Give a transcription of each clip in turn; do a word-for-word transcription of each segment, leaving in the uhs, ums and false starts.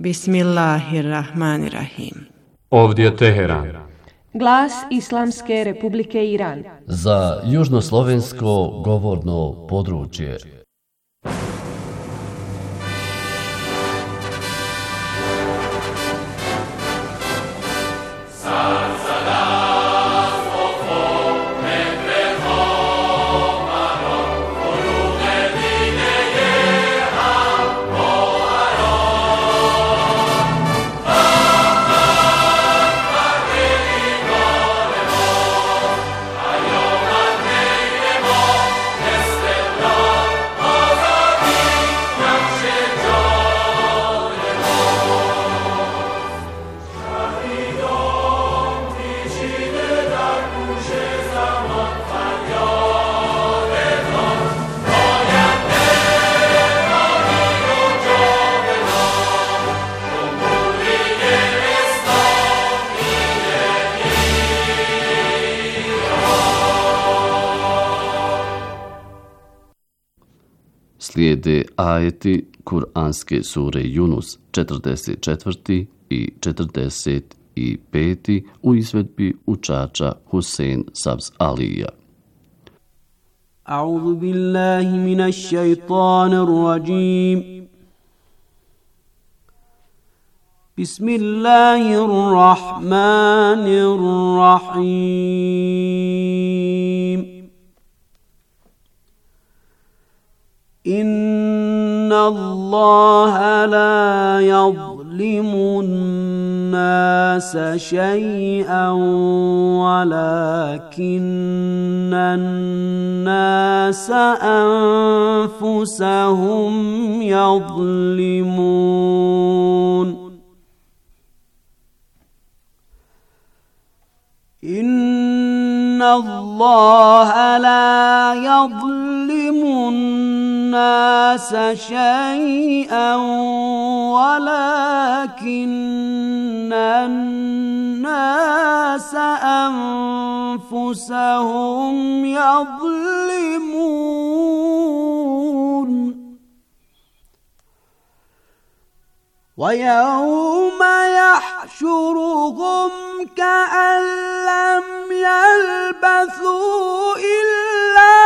Bismillahirrahmanirrahim. Ovdje je Teheran. Glas Islamske Republike Iran. Za južnoslovensko govorno područje. Slijede ajeti Kur'anske sure Yunus četrdeset četvrti i četrdeset peti u izvedbi učača Husein Sabz Alija. A'udhu billahi minash shaitanir rajim. Bismillahirrahmanirrahim. Inna Allaha la yadlimu an-nasa shay'an walakinna an-nasa anfusahum yadlimun. Inna Allaha la yadlimu الناس شيئا ولكن الناس أنفسهم يظلمون ويوم يحشرهم كأن لم يلبثوا إلا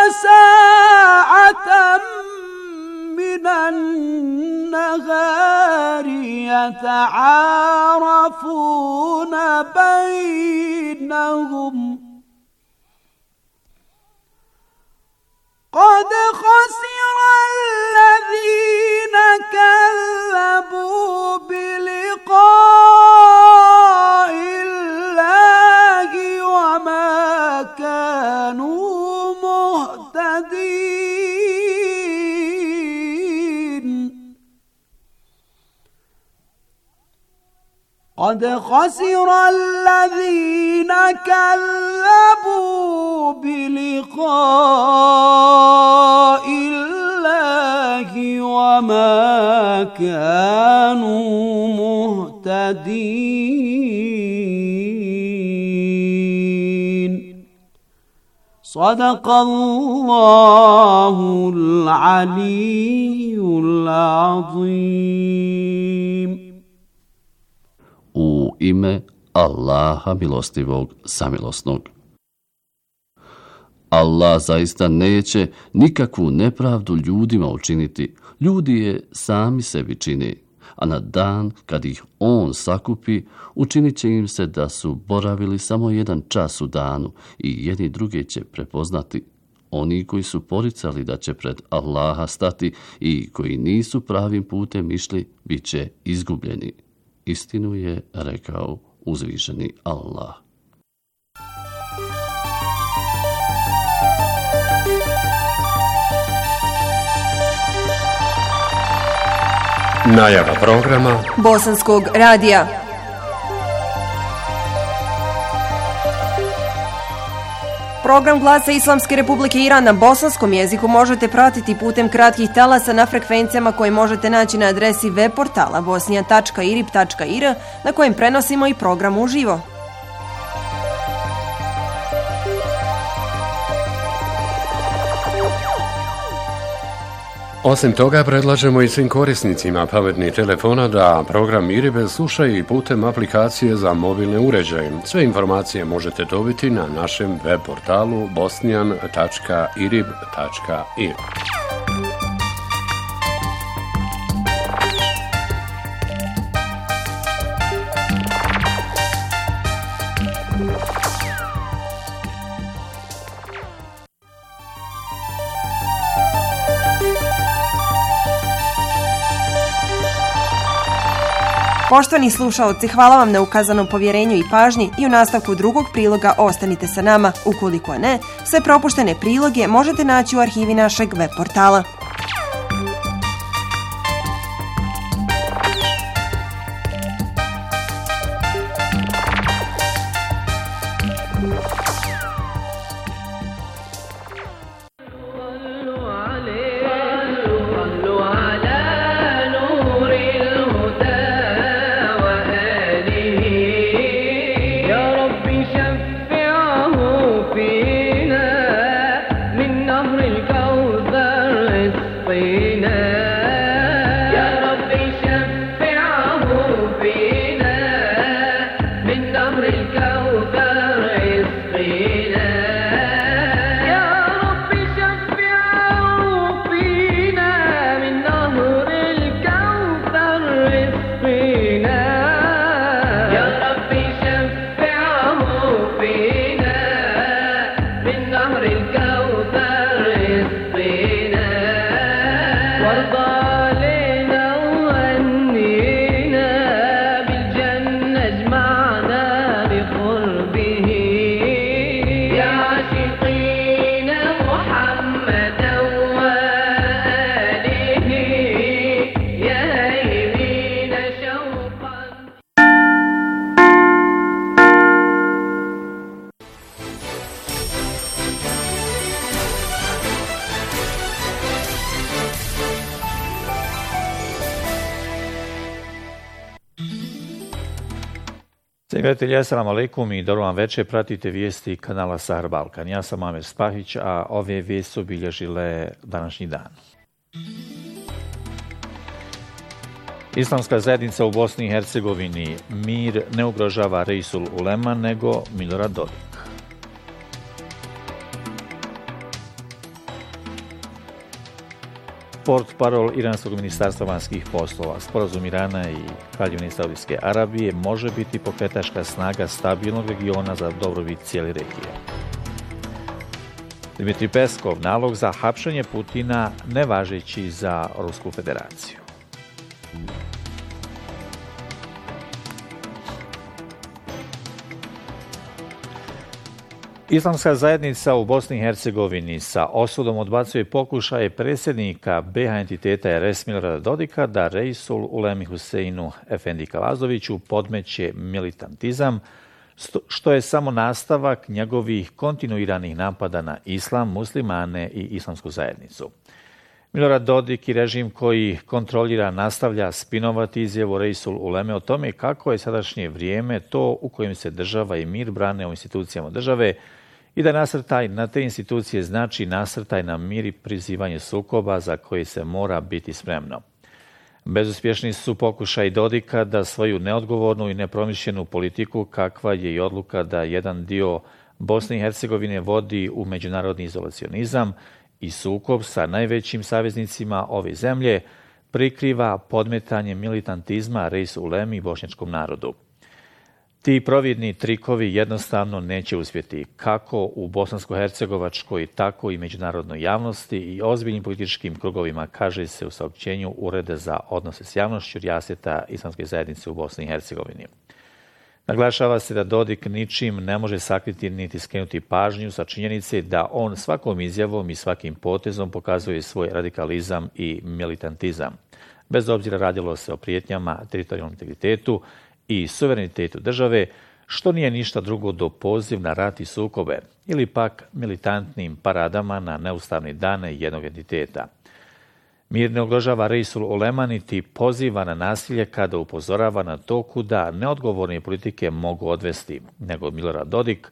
ساعة من النهار يتعارفون بينهم قد خسر الذين كذبوا بلقاء الله وما كانوا مهتدين قد خسر الذين كذبوا بلقاء الله وما كانوا مهتدين صدق الله العلي العظيم. U ime Allaha milostivog samilosnog. Allah zaista neće nikakvu nepravdu ljudima učiniti. Ljudi je sami sebi čine, a na dan kad ih on sakupi, učinit će im se da su boravili samo jedan čas u danu i jedni druge će prepoznati. Oni koji su poricali da će pred Allaha stati i koji nisu pravim putem išli, bit će izgubljeni. Istinu je rekao uzvišeni Allah. Najava programa Bosanskog radija. Program Glasa Islamske Republike Iran na bosanskom jeziku možete pratiti putem kratkih talasa na frekvencijama koje možete naći na adresi web portala bosnija tačka irib tačka ir na kojem prenosimo i program uživo. Osim toga, predlažemo i svim korisnicima pametnih telefona da program IRIB slušaju i putem aplikacije za mobilne uređaje. Sve informacije možete dobiti na našem web portalu bosnijan tačka irib tačka ir. Poštovani slušaoci, hvala vam na ukazanom povjerenju i pažnji i u nastavku drugog priloga ostanite sa nama. Ukoliko ne, sve propuštene priloge možete naći u arhivi našeg web portala. Gledatelji, assalamu alaikum i dobro vam večer. Pratite vijesti kanala Sahar Balkan. Ja sam Amer Spahić, a ove vijesti su obilježile današnji dan. Islamska zajednica u Bosni i Hercegovini: mir ne ugrožava Reisul Ulema nego Milorad Dodik. Portparol Iranskog ministarstva vanjskih poslova: sporazum Irana i Kraljevine Saudijske Arabije može biti pokretačka snaga stabilnog regiona za dobrobit cijele regije. Dmitrij Peskov: nalog za hapšenje Putina nevažeći za Rusku federaciju. Islamska zajednica u Bosni i Hercegovini sa osudom odbacuje pokušaje predsjednika be ha entiteta er es Milorada Dodika da Reisul Ulemi Huseinu Efendi Kavazoviću podmeće militantizam, što je samo nastavak njegovih kontinuiranih napada na islam, muslimane i islamsku zajednicu. Milorad Dodik i režim koji kontrolira nastavlja spinovati izjavu Reisul Uleme o tome kako je sadašnje vrijeme to u kojem se država i mir brane u institucijama države i da nasrtaj na te institucije znači nasrtaj na mir i prizivanje sukoba za koje se mora biti spremno. Bezuspješni su pokušaj Dodika da svoju neodgovornu i nepromišljenu politiku, kakva je i odluka da jedan dio Bosne i Hercegovine vodi u međunarodni izolacionizam i sukob sa najvećim saveznicima ove zemlje, prikriva podmetanje militantizma Reisul Ulemi i bošnjačkom narodu. Ti providni trikovi jednostavno neće uspjeti kako u bosansko-hercegovačkoj, tako i međunarodnoj javnosti i ozbiljnim političkim krugovima, kaže se u saopćenju Ureda za odnose s javnošću Rijaseta Islamske zajednice u Bosni i Hercegovini. Naglašava se da Dodik ničim ne može sakriti niti skrenuti pažnju sa činjenice da on svakom izjavom i svakim potezom pokazuje svoj radikalizam i militantizam. Bez obzira radilo se o prijetnjama teritorijalnom integritetu i suverenitetu države, što nije ništa drugo do poziv na rat i sukobe, ili pak militantnim paradama na neustavne dane jednog entiteta. Mir ne ugrožava Reisul Ulema niti poziva na nasilje kada upozorava na to kuda neodgovorne politike mogu odvesti, nego Milorad Dodik,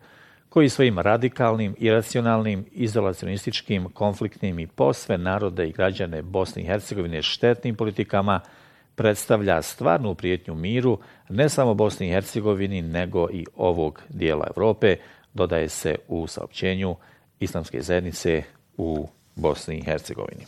koji svojim radikalnim, iracionalnim, izolacionističkim, konfliktnim i posve narode i građane Bosne i Hercegovine štetnim politikama predstavlja stvarnu prijetnju miru ne samo Bosni i Hercegovini, nego i ovog dijela Europe, dodaje se u saopćenju Islamske zajednice u Bosni i Hercegovini.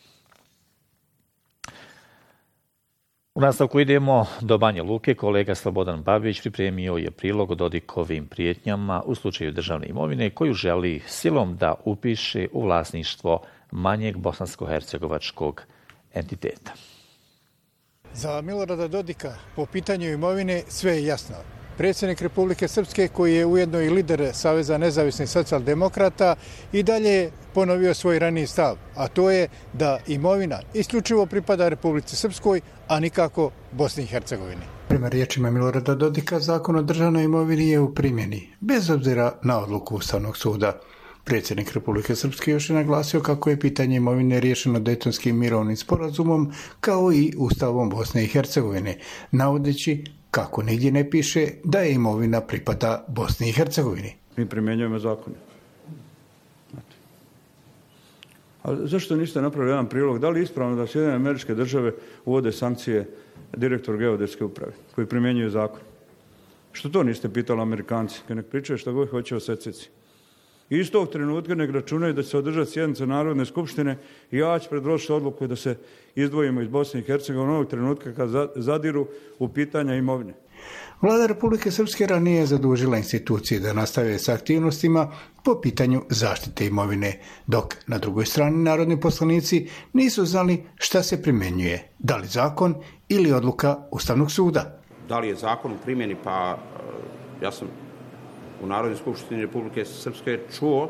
U nastavku idemo do Banja Luke. Kolega Slobodan Babić pripremio je prilog o Dodikovim prijetnjama u slučaju državne imovine koju želi silom da upiše u vlasništvo manjeg bosansko-hercegovačkog entiteta. Za Milorada Dodika po pitanju imovine sve je jasno. Predsjednik Republike Srpske, koji je ujedno i lider Saveza nezavisnih socijaldemokrata, i dalje ponovio svoj raniji stav, a to je da imovina isključivo pripada Republici Srpskoj, a nikako Bosni i Hercegovini. Prema riječima Milorada Dodika, zakon o državnoj imovini je u primjeni, bez obzira na odluku Ustavnog suda. Predsjednik Republike Srpske još je naglasio kako je pitanje imovine riješeno Dejtonskim mirovnim sporazumom kao i Ustavom Bosne i Hercegovine, navodeći kako nigdje ne piše da je imovina pripada Bosni i Hercegovini. Mi primjenjujemo zakone. A zašto niste napravili jedan prilog? Da li je ispravno da Sjedinjene Američke Države uvode sankcije direktor geodetske uprave koji primjenjuju zakon? Što to niste pitali Amerikanci? Kad nek pričaju što god hoće o sececi. I iz tog trenutka nek računaju da će se održati sjednica Narodne skupštine i ja ću predložiti odluku da se izdvojimo iz Bosne i Hercegovine onog trenutka kad zadiru u pitanja imovine. Vlada Republike Srpske ranije je zadužila institucije da nastave s aktivnostima po pitanju zaštite imovine, dok na drugoj strani narodni poslanici nisu znali šta se primjenjuje, da li zakon ili odluka Ustavnog suda. Da li je zakon u primjeni, pa ja sam u Narodnoj skupštini Republike Srpske čuo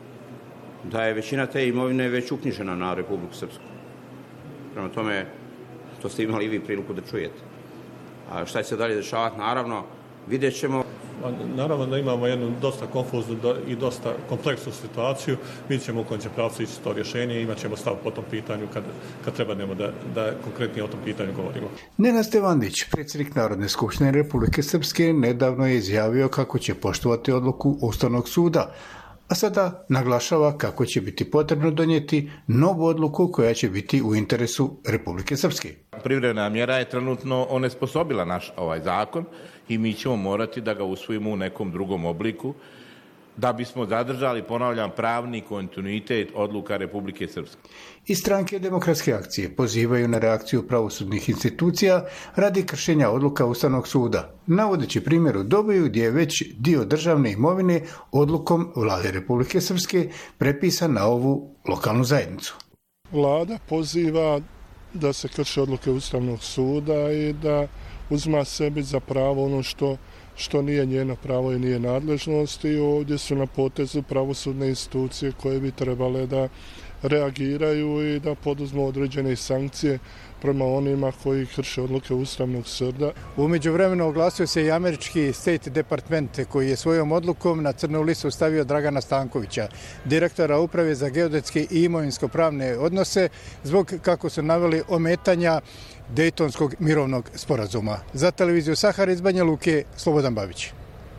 da je većina te imovine već uknjižena na Republiku Srpsku. Prema tome, to ste imali i vi priliku da čujete. A šta će se dalje dešavati? Naravno, vidjet ćemo. Naravno da imamo jednu dosta konfuznu i dosta kompleksnu situaciju. Mi ćemo u kojem će pravcu ići to rješenje i imat ćemo stav po tom pitanju kad, kad treba da, da konkretnije o tom pitanju govorimo. Nenad Stevandić, predsjednik Narodne skupštine Republike Srpske, nedavno je izjavio kako će poštovati odluku Ustavnog suda, a sada naglašava kako će biti potrebno donijeti novu odluku koja će biti u interesu Republike Srpske. Privremena mjera je trenutno onesposobila naš ovaj zakon i mi ćemo morati da ga usvojimo u nekom drugom obliku da bismo zadržali, ponavljam, pravni kontinuitet odluka Republike Srpske. I stranke Demokratske akcije pozivaju na reakciju pravosudnih institucija radi kršenja odluka Ustavnog suda, navodeći primjer u Doboju gdje je već dio državne imovine odlukom Vlade Republike Srpske prepisan na ovu lokalnu zajednicu. Vlada poziva da se krše odluke Ustavnog suda i da uzma sebi za pravo ono što što nije njeno pravo i nije nadležnost, i ovdje su na potezu pravosudne institucije koje bi trebale da reagiraju i da poduzmu određene sankcije prema onima koji krše odluke Ustavnog suda. U međuvremenu oglasio se i američki State Department koji je svojom odlukom na crnu listu stavio Dragana Stankovića, direktora Uprave za geodetske i imovinsko-pravne odnose, zbog, kako su naveli, ometanja Dejtonskog mirovnog sporazuma. Za televiziju Sahara iz Banja Luke, Slobodan Babić.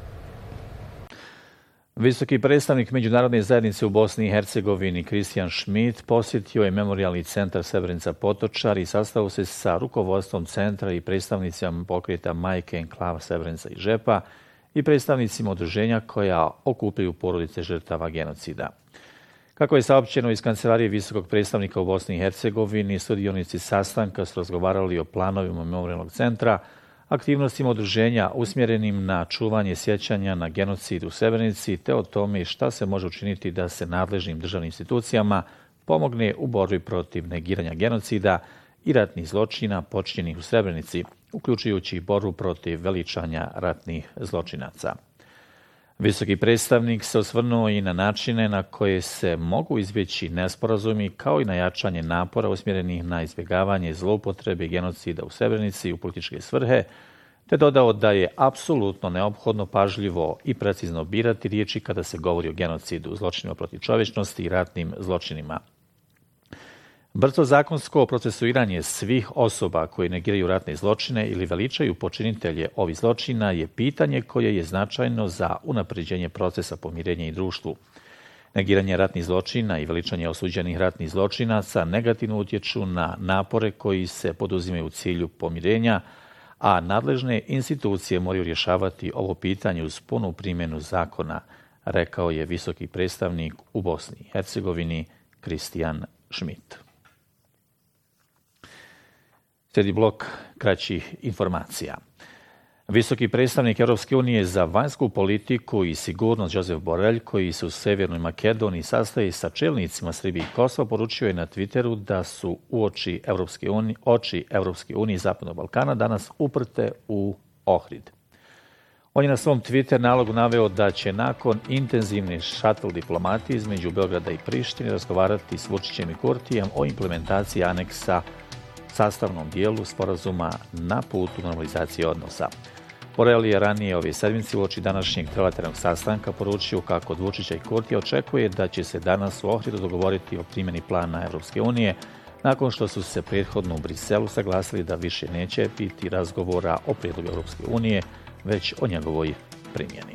Visoki predstavnik Međunarodne zajednice u Bosni i Hercegovini Kristijan Schmidt posjetio je Memorijalni centar Srebrenica Potočar i sastao se sa rukovodstvom centra i predstavnicima pokreta Majke enklava Srebrenica i Žepa i predstavnicima udruženja koja okupljaju porodice žrtava genocida. Kako je saopćeno iz kancelarije visokog predstavnika u Bosni i Hercegovini, sudionici sastanka su razgovarali o planovima Memorijalnog centra, aktivnostima udruženja usmjerenim na čuvanje sjećanja na genocid u Srebrenici te o tome šta se može učiniti da se nadležnim državnim institucijama pomogne u borbi protiv negiranja genocida i ratnih zločina počinjenih u Srebrenici, uključujući i borbu protiv veličanja ratnih zločinaca. Visoki predstavnik se osvrnuo i na načine na koje se mogu izbjeći nesporazumi kao i na jačanje napora usmjerenih na izbjegavanje zloupotrebe genocida u Srebrenici u političke svrhe, te dodao da je apsolutno neophodno pažljivo i precizno birati riječi kada se govori o genocidu, zločinima protiv čovječnosti i ratnim zločinima. Brzo zakonsko procesuiranje svih osoba koji negiraju ratne zločine ili veličaju počinitelje ovih zločina je pitanje koje je značajno za unapređenje procesa pomirenja i društvu. Negiranje ratnih zločina i veličanje osuđenih ratnih zločinaca negativno utječu na napore koji se poduzimaju u cilju pomirenja, a nadležne institucije moraju rješavati ovo pitanje uz punu primjenu zakona, rekao je visoki predstavnik u Bosni i Hercegovini Kristijan Schmidt. Slijedi blok kraćih informacija. Visoki predstavnik Europske unije za vanjsku politiku i sigurnost Josep Borrell, koji se u Sjevernoj Makedoniji sastaje sa čelnicima Srbije i Kosova, poručio je na Twitteru da su uoči Europske unije, oči Europske unije i Zapadnog Balkana danas uprte u Ohrid. On je na svom Twitter nalogu naveo da će nakon intenzivne šatl diplomatije između Beograda i Prištine razgovarati s Vučićem i Kurtijem o implementaciji aneksa sastavnom dijelu sporazuma na putu normalizacije odnosa. Borrell je ranije ove sedmice uoči današnjeg trilateralnog sastanka poručio kako od Vučića i Kurtija očekuje da će se danas u Ohridu dogovoriti o primjeni plana Europske unije, nakon što su se prethodno u Briselu saglasili da više neće biti razgovora o prijedlogu Europske unije, već o njegovoj primjeni.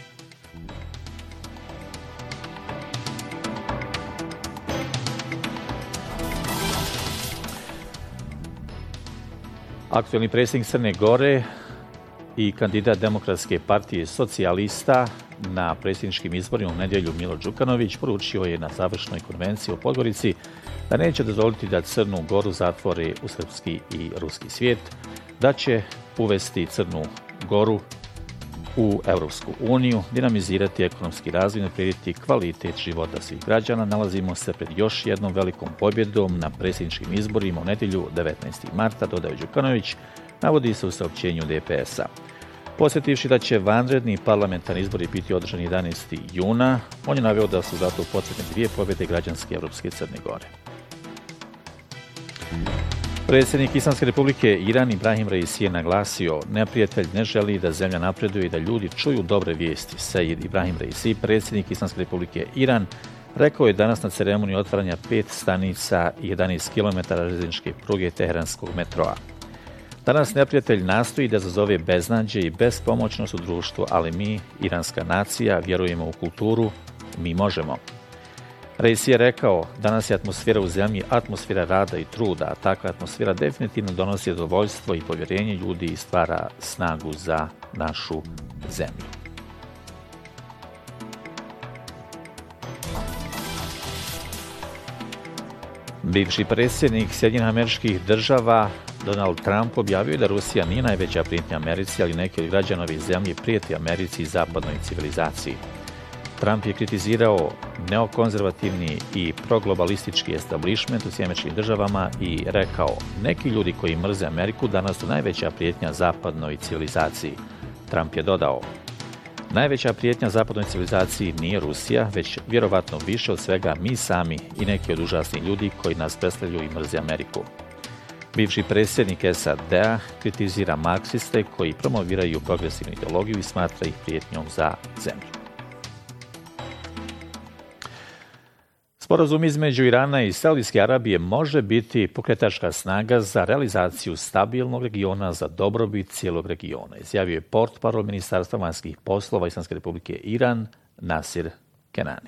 Aktualni predsjednik Crne Gore i kandidat Demokratske partije socijalista na predsjedničkim izborima u nedjelju Milo Đukanović poručio je na završnoj konvenciji u Podgorici da neće dozvoliti da Crnu Goru zatvore u srpski i ruski svijet, da će uvesti Crnu Goru u Europsku uniju, dinamizirati ekonomski razvoj i unaprijediti kvalitet života svih građana. Nalazimo se pred još jednom velikom pobjedom na predsjedničkim izborima u nedjelju devetnaestog marta, dodaje Đukanović, navodi se u saopćenju D P S-a. Posjetivši da će vanredni parlamentarni izbori biti održani jedanaestog juna, on je naveo da su zato potrebne dvije pobjede građanske Europske Crne Gore. Predsjednik Islamske republike Iran Ibrahim Raisi je naglasio: neprijatelj ne želi da zemlja napreduje i da ljudi čuju dobre vijesti. Sejid Ibrahim Raisi, predsjednik Islamske republike Iran, rekao je danas na ceremoniji otvaranja pet stanica i jedanaest kilometara željezničke pruge teheranskog metroa. Danas neprijatelj nastoji da zazove beznađe i bespomoćnost u društvu, ali mi, iranska nacija, vjerujemo u kulturu, mi možemo. Raisi je rekao: danas je atmosfera u zemlji atmosfera rada i truda, a takva atmosfera definitivno donosi zadovoljstvo i povjerenje ljudi i stvara snagu za našu zemlju. Bivši predsjednik Sjedinjenih Američkih Država Donald Trump objavio je da Rusija nije najveća prijetnja Americi, ali neki od građana ove zemlje prijeti Americi i zapadnoj civilizaciji. Trump je kritizirao neokonzervativni i proglobalistički establishment u Sjedinjenim Američkim Državama i rekao: neki ljudi koji mrze Ameriku danas su najveća prijetnja zapadnoj civilizaciji. Trump je dodao: najveća prijetnja zapadnoj civilizaciji nije Rusija, već vjerovatno više od svega mi sami i neki od užasnih ljudi koji nas predstavljaju i mrze Ameriku. Bivši predsjednik S A D-a kritizira marksiste koji promoviraju progresivnu ideologiju i smatra ih prijetnjom za zemlju. Sporazum između Irana i Saudijske Arabije može biti pokretačka snaga za realizaciju stabilnog regiona za dobrobit cijelog regiona, izjavio je portparol Ministarstva vanjskih poslova Islamske republike Iran Nasir Kenani.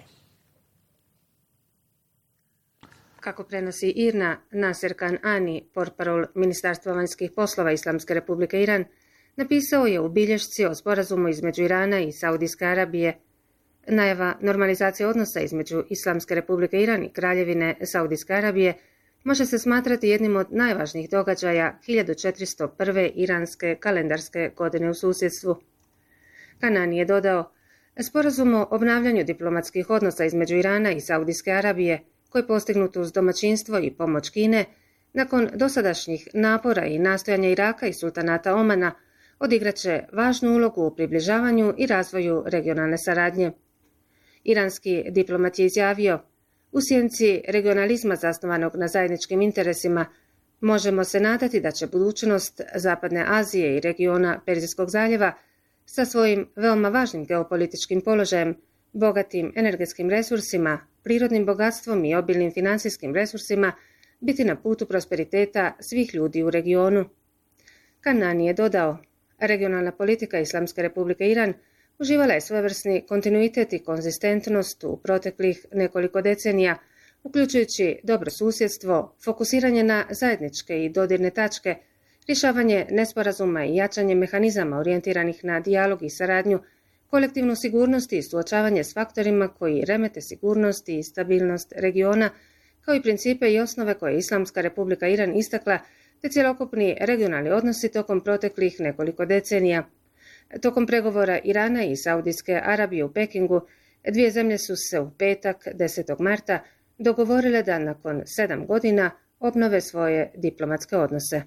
Kako prenosi IRNA, Nasir Kanani, portparol Ministarstva vanjskih poslova Islamske republike Iran, napisao je u bilješci o sporazumu između Irana i Saudijske Arabije. Najava normalizacije odnosa između Islamske republike Iran i Kraljevine Saudijske Arabije može se smatrati jednim od najvažnijih događaja hiljadu četiristo prve iranske kalendarske godine u susjedstvu. Kanani je dodao: sporazum o obnavljanju diplomatskih odnosa između Irana i Saudijske Arabije, koji je postignut uz domaćinstvo i pomoć Kine, nakon dosadašnjih napora i nastojanja Iraka i sultanata Omana, odigraće važnu ulogu u približavanju i razvoju regionalne saradnje. Iranski diplomat je izjavio: u sjenci regionalizma zasnovanog na zajedničkim interesima možemo se nadati da će budućnost Zapadne Azije i regiona Perzijskog zaljeva sa svojim veoma važnim geopolitičkim položajem, bogatim energetskim resursima, prirodnim bogatstvom i obilnim financijskim resursima biti na putu prosperiteta svih ljudi u regionu. Kanani je dodao, regionalna politika Islamske republike Iran uživala je svojevrsni kontinuitet i konzistentnost u proteklih nekoliko decenija, uključujući dobro susjedstvo, fokusiranje na zajedničke i dodirne tačke, rješavanje nesporazuma i jačanje mehanizama orijentiranih na dijalog i saradnju, kolektivnu sigurnost i suočavanje s faktorima koji remete sigurnost i stabilnost regiona, kao i principe i osnove koje je Islamska republika Iran istakla, te cjelokupni regionalni odnosi tokom proteklih nekoliko decenija. Tokom pregovora Irana i Saudijske Arabije u Pekingu, dvije zemlje su se u petak, desetog marta, dogovorile da nakon sedam godina obnove svoje diplomatske odnose.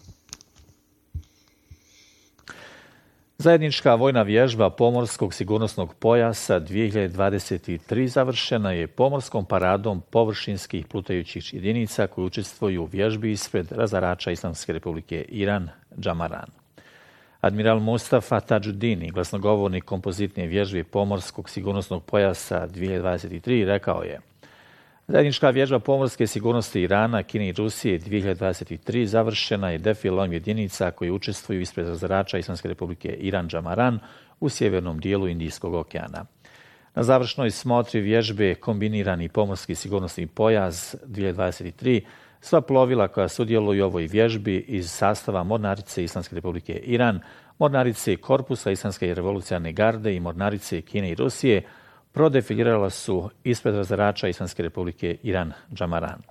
Zajednička vojna vježba pomorskog sigurnosnog pojasa dvije hiljade dvadeset tri završena je pomorskom paradom površinskih plutajućih jedinica koji učestvuju u vježbi ispred razarača Islamske republike Iran, Džamaran. Admiral Mustafa Tadžudini, glasnogovornik kompozitne vježbe pomorskog sigurnosnog pojasa dvije hiljade dvadeset tri, rekao je: Zajednička vježba pomorske sigurnosti Irana, Kine i Rusije dvije hiljade dvadeset tri završena je defilom jedinica koji učestvuju ispred razarača Islamske republike Iran, Džamaran u sjevernom dijelu Indijskog okeana. Na završnoj smotri vježbe kombinirani pomorski sigurnosni pojas dvije hiljade dvadeset tri sva plovila koja sudjeluju u ovoj vježbi iz sastava Mornarice Islamske republike Iran, Mornarice Korpusa Islamske revolucionarne garde i Mornarice Kine i Rusije prodefilirala su ispred razarača Islamske republike Iran, Džamaran.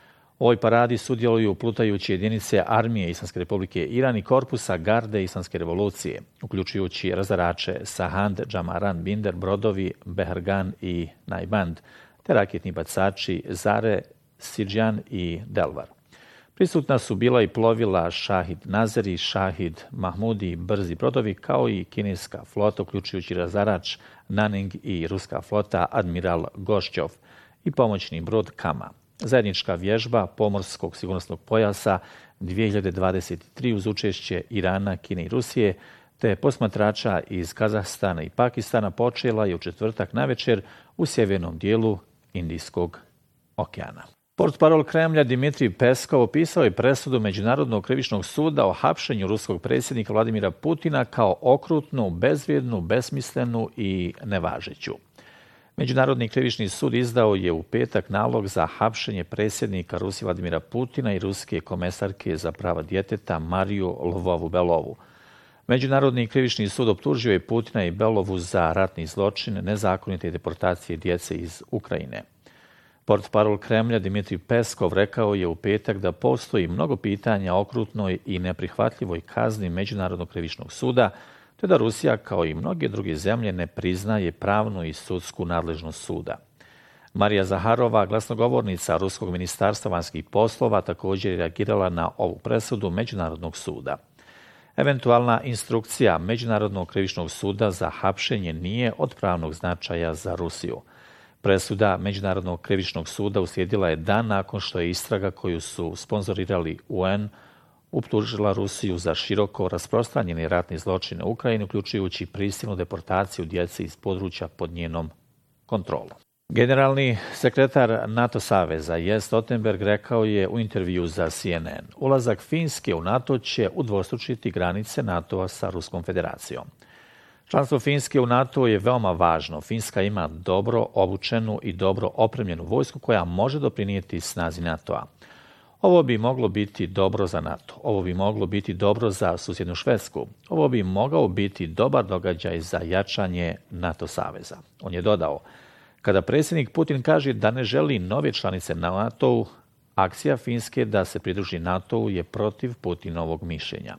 U ovoj paradi sudjeluju plutajuće jedinice armije Islamske republike Iran i korpusa garde Islamske revolucije, uključujući razarače Sahand, Džamaran, Binder, brodovi Behargan i Najband, te raketni bacači Zare, Sidžan i Delvar. Prisutna su bila i plovila Šahid Nazeri, Šahid Mahmudi, brzi brodovi, kao i kineska flota, uključujući razarač Naning i ruska flota Admiral Gošćov i pomoćni brod Kama. Zajednička vježba pomorskog sigurnosnog pojasa dvije hiljade dvadeset tri uz učešće Irana, Kine i Rusije, te posmatrača iz Kazahstana i Pakistana počela je u četvrtak navečer u sjevernom dijelu Indijskog okeana. Portparol Kremlja Dimitrij Peskov opisao je presudu Međunarodnog krivičnog suda o hapšenju ruskog predsjednika Vladimira Putina kao okrutnu, bezvrijednu, besmislenu i nevažeću. Međunarodni krivični sud izdao je u petak nalog za hapšenje predsjednika Rusije Vladimira Putina i ruske komesarke za prava djeteta Mariju Lvovu-Belovu. Međunarodni krivični sud optužio je Putina i Belovu za ratni zločin, nezakonite deportacije djece iz Ukrajine. Portparol Kremlja Dimitrij Peskov rekao je u petak da postoji mnogo pitanja o okrutnoj i neprihvatljivoj kazni Međunarodnog krivičnog suda, te da Rusija, kao i mnoge druge zemlje, ne priznaje pravnu i sudsku nadležnost suda. Marija Zaharova, glasnogovornica Ruskog ministarstva vanjskih poslova, također je reagirala na ovu presudu Međunarodnog suda. Eventualna instrukcija Međunarodnog krivičnog suda za hapšenje nije od pravnog značaja za Rusiju. Presuda Međunarodnog krivičnog suda uslijedila je dan nakon što je istraga koju su sponzorirali U N optužila Rusiju za široko rasprostranjeni ratni zločin u Ukrajini, uključujući prisilnu deportaciju djece iz područja pod njenom kontrolom. Generalni sekretar NATO saveza Jens Stoltenberg rekao je u intervju za C N N: ulazak Finske u NATO će udvostručiti granice NATO-a sa Ruskom federacijom. Članstvo Finske u NATO je veoma važno. Finska ima dobro obučenu i dobro opremljenu vojsku koja može doprinijeti snazi NATO-a. Ovo bi moglo biti dobro za NATO. Ovo bi moglo biti dobro za susjednu Švedsku. Ovo bi mogao biti dobar događaj za jačanje NATO saveza. On je dodao: kada predsjednik Putin kaže da ne želi nove članice NATO-u, akcija Finske da se pridruži NATO-u je protiv Putinovog mišljenja.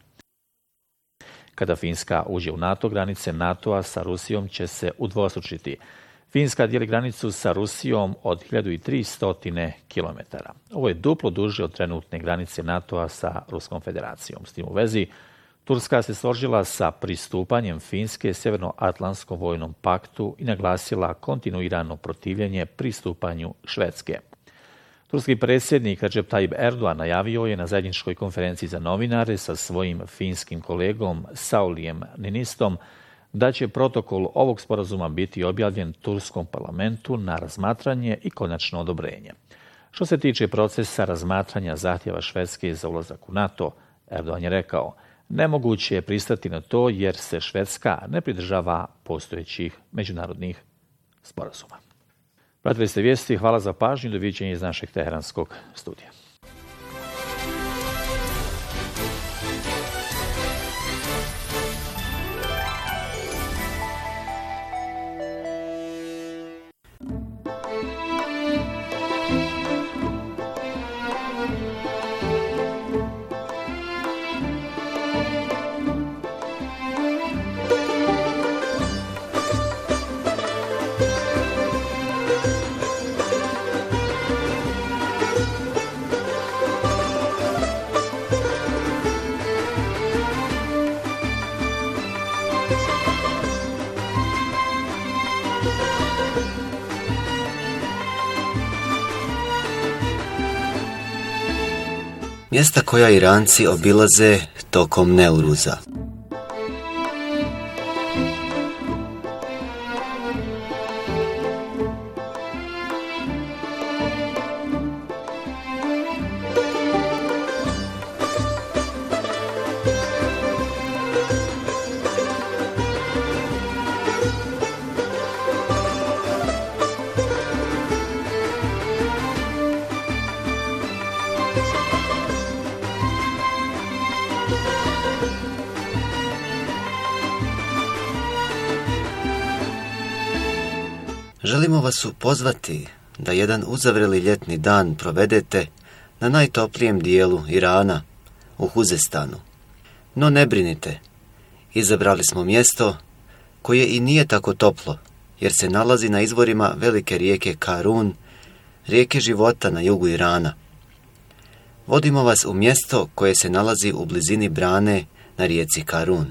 Kada Finska uđe u NATO, granice NATO-a sa Rusijom će se udvostručiti. Finska dijeli granicu sa Rusijom od hiljadu tristo kilometara. Ovo je duplo duže od trenutne granice NATO-a sa Ruskom federacijom. S tim u vezi, Turska se složila sa pristupanjem Finske Sjevernoatlantskom vojnom paktu i naglasila kontinuirano protivljenje pristupanju Švedske. Turski predsjednik Recep Tayyip Erdogan najavio je na zajedničkoj konferenciji za novinare sa svojim finskim kolegom Saulijem Niinistom da će protokol ovog sporazuma biti objavljen turskom parlamentu na razmatranje i konačno odobrenje. Što se tiče procesa razmatranja zahtjeva Švedske za ulazak u NATO, Erdogan je rekao, nemoguće je pristati na to jer se Švedska ne pridržava postojećih međunarodnih sporazuma. Pratili ste vijesti, hvala za pažnju i doviđenja iz našeg teheranskog studija. Mjesta koja Iranci obilaze tokom Neuruza. Želimo vas upozvati da jedan uzavreli ljetni dan provedete na najtoplijem dijelu Irana, u Huzestanu. No ne brinite, izabrali smo mjesto koje i nije tako toplo, jer se nalazi na izvorima velike rijeke Karun, rijeke života na jugu Irana. Vodimo vas u mjesto koje se nalazi u blizini brane na rijeci Karun.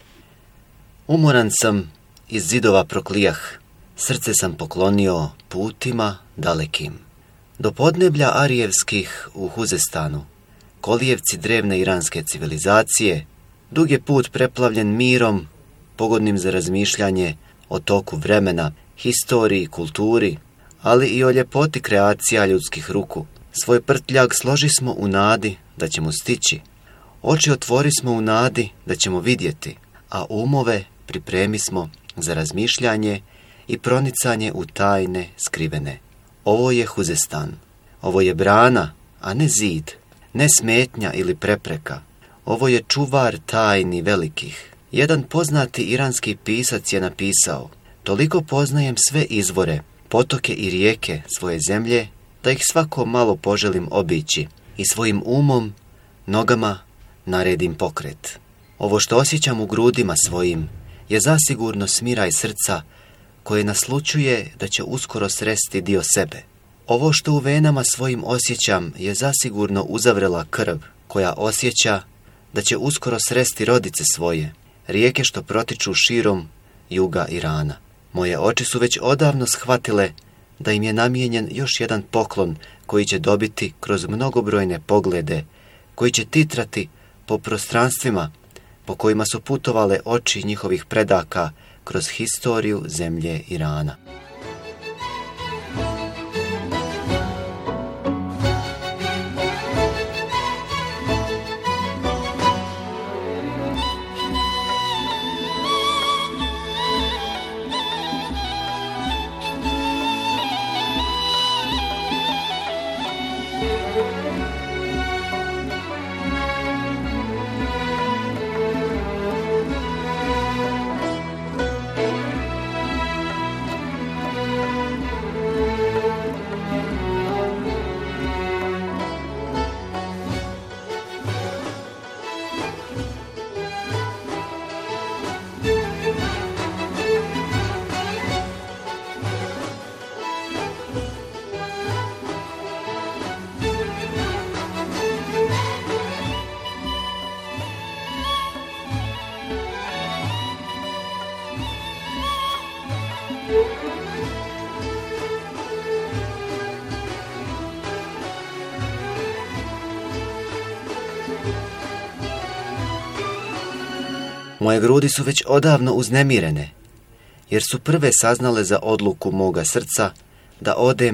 Umoran sam, iz zidova proklijah, srce sam poklonio putima dalekim. Do podneblja Arijevskih u Huzestanu, kolijevci drevne iranske civilizacije, dug je put preplavljen mirom, pogodnim za razmišljanje o toku vremena, historiji, kulturi, ali i o ljepoti kreacija ljudskih ruku. Svoj prtljag složi smo u nadi da ćemo stići. Oči otvori smo u nadi da ćemo vidjeti, a umove pripremi smo za razmišljanje i pronicanje u tajne skrivene. Ovo je Huzestan. Ovo je brana, a ne zid, ne smetnja ili prepreka. Ovo je čuvar tajni velikih. Jedan poznati iranski pisac je napisao: toliko poznajem sve izvore, potoke i rijeke svoje zemlje, da ih svako malo poželim obići i svojim umom, nogama naredim pokret. Ovo što osjećam u grudima svojim je zasigurno smiraj srca koje naslučuje da će uskoro sresti dio sebe. Ovo što u venama svojim osjećam je zasigurno uzavrela krv koja osjeća da će uskoro sresti rodice svoje, rijeke što protiču širom juga Irana. Moje oči su već odavno shvatile da im je namijenjen još jedan poklon koji će dobiti kroz mnogobrojne poglede, koji će titrati po prostranstvima po kojima su putovale oči njihovih predaka kroz historiju zemlje Irana. Moje grudi su već odavno uznemirene, jer su prve saznale za odluku moga srca da odem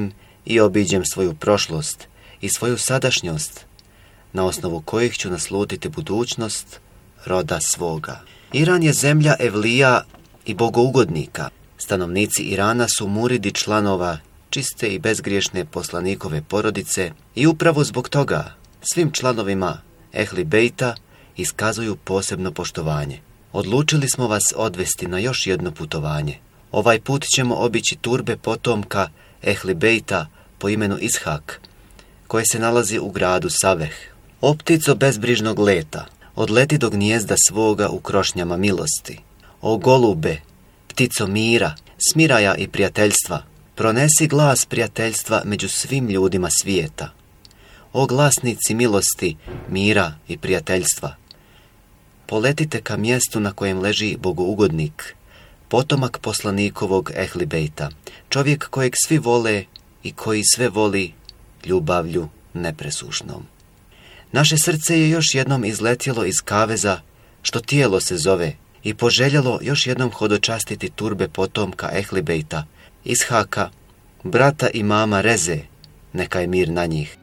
i obiđem svoju prošlost i svoju sadašnjost, na osnovu kojih ću naslutiti budućnost roda svoga. Iran je zemlja evlija i bogougodnika. Stanovnici Irana su muridi članova čiste i bezgriješne poslanikove porodice i upravo zbog toga svim članovima Ehli Bejta iskazuju posebno poštovanje. Odlučili smo vas odvesti na još jedno putovanje. Ovaj put ćemo obići turbe potomka Ehli Bejta po imenu Ishak, koje se nalazi u gradu Saveh. O ptico bezbrižnog leta, odleti do gnijezda svoga u krošnjama milosti. O golube, ptico mira, smiraja i prijateljstva, pronesi glas prijateljstva među svim ljudima svijeta. O glasnici milosti, mira i prijateljstva, poletite ka mjestu na kojem leži bogougodnik, potomak poslanikovog Ehli Bejta, čovjek kojeg svi vole i koji sve voli ljubavlju nepresušnom. Naše srce je još jednom izletjelo iz kaveza, što tijelo se zove, i poželjelo još jednom hodočastiti turbe potomka Ehli Bejta, Ishaka, brata i mama Reze, neka je mir na njih.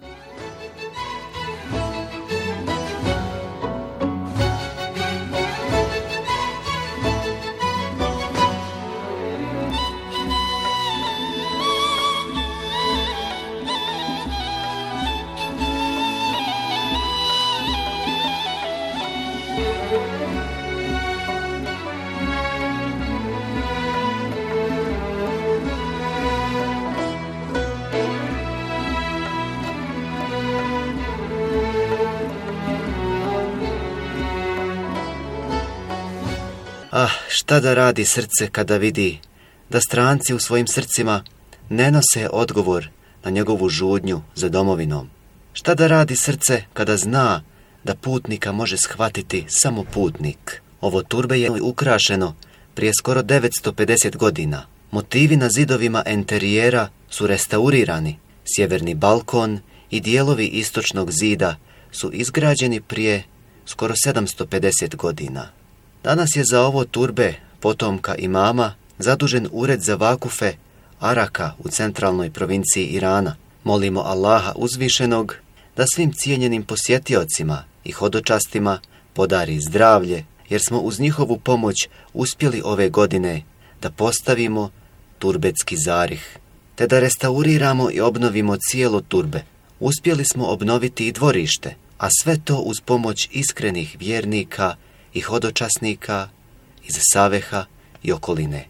Ah, šta da radi srce kada vidi da stranci u svojim srcima ne nose odgovor na njegovu žudnju za domovinom? Šta da radi srce kada zna da putnika može shvatiti samo putnik? Ovo turbe je ukrašeno prije skoro devetsto pedeset godina. Motivi na zidovima enterijera su restaurirani. Sjeverni balkon i dijelovi istočnog zida su izgrađeni prije skoro sedamsto pedeset godina. Danas je za ovo turbe potomka imama zadužen ured za vakufe Araka u centralnoj provinciji Irana. Molimo Allaha uzvišenog da svim cijenjenim posjetiocima i hodočastima podari zdravlje, jer smo uz njihovu pomoć uspjeli ove godine da postavimo turbetski zarih, te da restauriramo i obnovimo cijelo turbe. Uspjeli smo obnoviti i dvorište, a sve to uz pomoć iskrenih vjernika i hodočasnika iz Saveha i okoline.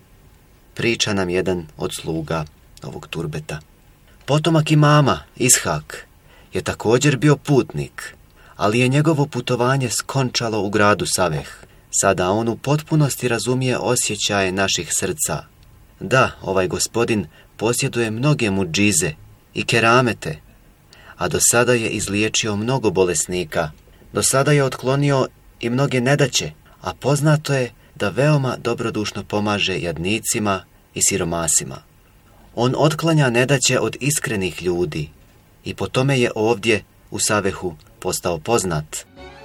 Priča nam jedan od sluga ovog turbeta. Potomak imama, Ishak, je također bio putnik, ali je njegovo putovanje skončalo u gradu Saveh. Sada on u potpunosti razumije osjećaje naših srca. Da, ovaj gospodin posjeduje mnoge mudžize i keramete, a do sada je izliječio mnogo bolesnika. Do sada je otklonio i mnoge nedaće, a poznato je da veoma dobrodušno pomaže jadnicima i siromasima. On otklanja nedaće od iskrenih ljudi i po tome je ovdje u Savehu postao poznat.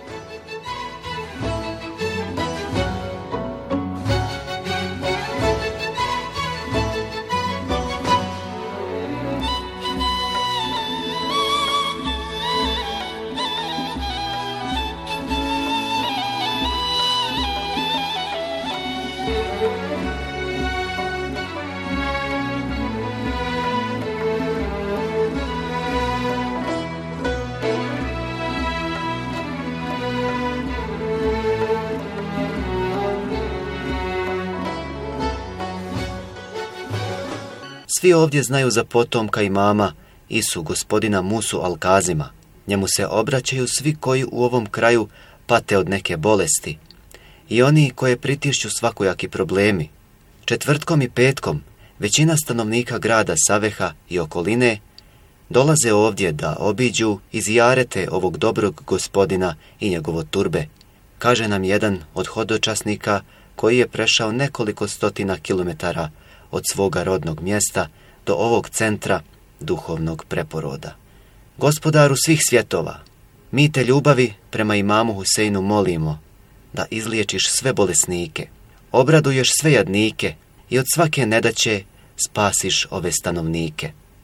Svi ovdje znaju za potomka imama Isu, gospodina Musu Al-Kazima. Njemu se obraćaju svi koji u ovom kraju pate od neke bolesti i oni koje pritišću svakojaki problemi. Četvrtkom i petkom većina stanovnika grada Saveha i okoline dolaze ovdje da obiđu i zijarete ovog dobrog gospodina i njegovo turbe. Kaže nam jedan od hodočasnika koji je prešao nekoliko stotina kilometara od svoga rodnog mjesta do ovog centra duhovnog preporoda. Gospodaru svih svjetova, mi te ljubavi prema imamu Huseinu molimo da izliječiš sve bolesnike, obraduješ sve jadnike i od svake nedaće spasiš ove stanovnike.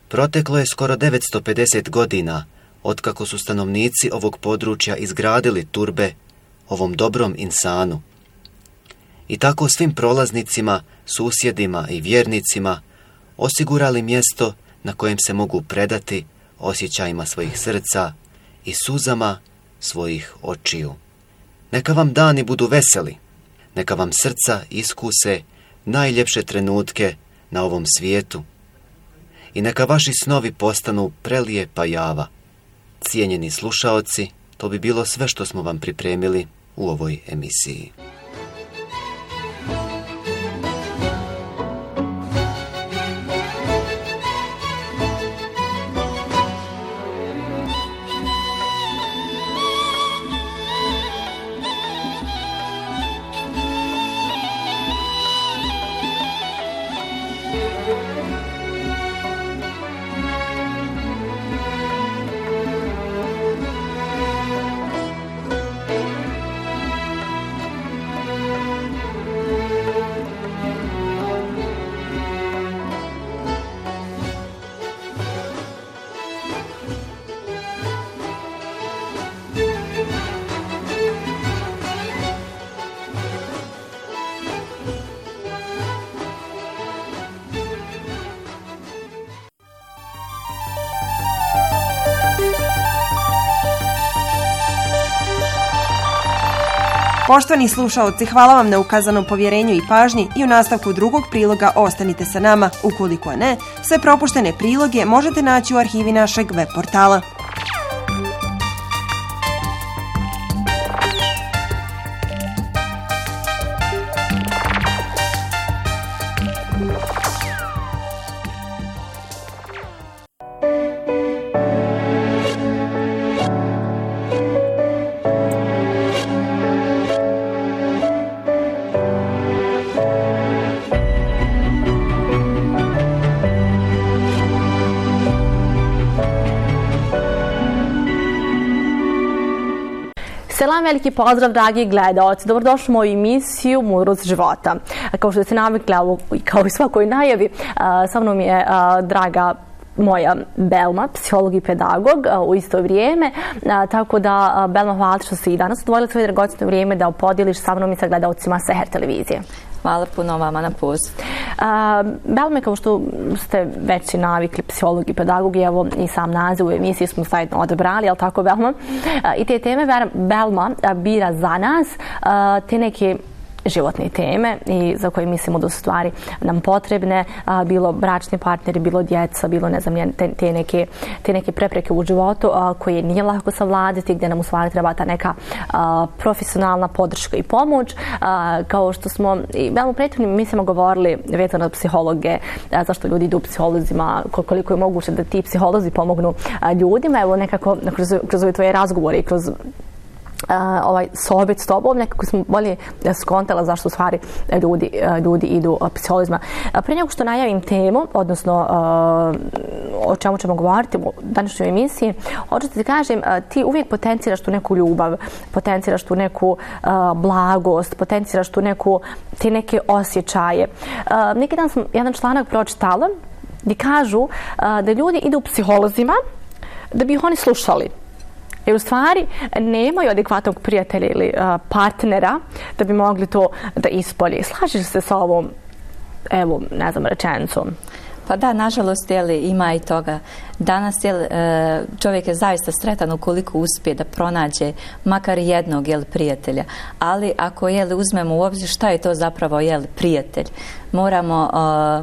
Proteklo je skoro devetsto pedeset godina otkako su stanovnici ovog područja izgradili turbe ovom dobrom insanu. I tako svim prolaznicima, susjedima i vjernicima osigurali mjesto na kojem se mogu predati osjećajima svojih srca i suzama svojih očiju. Neka vam dani budu veseli, neka vam srca iskuse najljepše trenutke na ovom svijetu i neka vaši snovi postanu prelijepa java. Cijenjeni slušaoci, to bi bilo sve što smo vam pripremili u ovoj emisiji. Poštovani slušaoci, hvala vam na ukazanom povjerenju i pažnji i u nastavku drugog priloga ostanite sa nama. Ukoliko ne, sve propuštene priloge možete naći u arhivi našeg web portala. Selam, veliki pozdrav, dragi gledaoci. Dobrodošli u moju emisiju Mudrost života. Kao što ste navikli, kao i svakoj najavi, sa mnom je draga moja Belma, psiholog i pedagog u isto vrijeme. Tako da, Belma, hvala što si i danas odvojila svoje dragocjeno vrijeme da podijeliš sa mnom i sa gledaocima Seher televizije. Hvala puno vama na pozivu. Belme, kao što ste već i navikli, psiholog i pedagog, i evo i sam naziv u emisiji smo zajedno odabrali, jel tako, Belma? I te teme Belma bira za nas, te neke životne teme i za koje mislimo da su stvari nam potrebne, a, bilo bračni partneri, bilo djeca, bilo ne znam, te, te, neke, te neke prepreke u životu a, koje nije lako savladati, gdje nam u stvari treba ta neka a, profesionalna podrška i pomoć. A, kao što smo i u prethodnim emisijama govorili vezano od psihologe, a, zašto ljudi idu psiholozima, koliko je moguće da ti psiholozi pomognu a, ljudima. Evo nekako kroz, kroz ove tvoje razgovore i kroz Uh, ovaj sohbet s tobom, nekako smo bolje skontala zašto u stvari ljudi, ljudi idu uh, psiholozima. Uh, prije nego što najavim temu, odnosno uh, o čemu ćemo govoriti u današnjoj emisiji, hoću ti kažem, uh, ti uvijek potenciraš tu neku ljubav, potenciraš tu neku uh, blagost, potenciraš tu neku, te neke osjećaje. Uh, neki dan sam jedan članak pročitala gdje kažu uh, da ljudi idu psiholozima da bi ih oni slušali. Jer u stvari nemaju adekvatnog prijatelja ili uh, partnera da bi mogli to da ispolje. Slažeš se sa ovom, evo, ne znam, rečenicom? Pa da, nažalost, jeli, ima i toga. Danas jeli, čovjek je zaista sretan ukoliko uspije da pronađe makar jednog jeli, prijatelja. Ali ako jeli, uzmemo u obzir šta je to zapravo jeli, prijatelj, moramo, uh,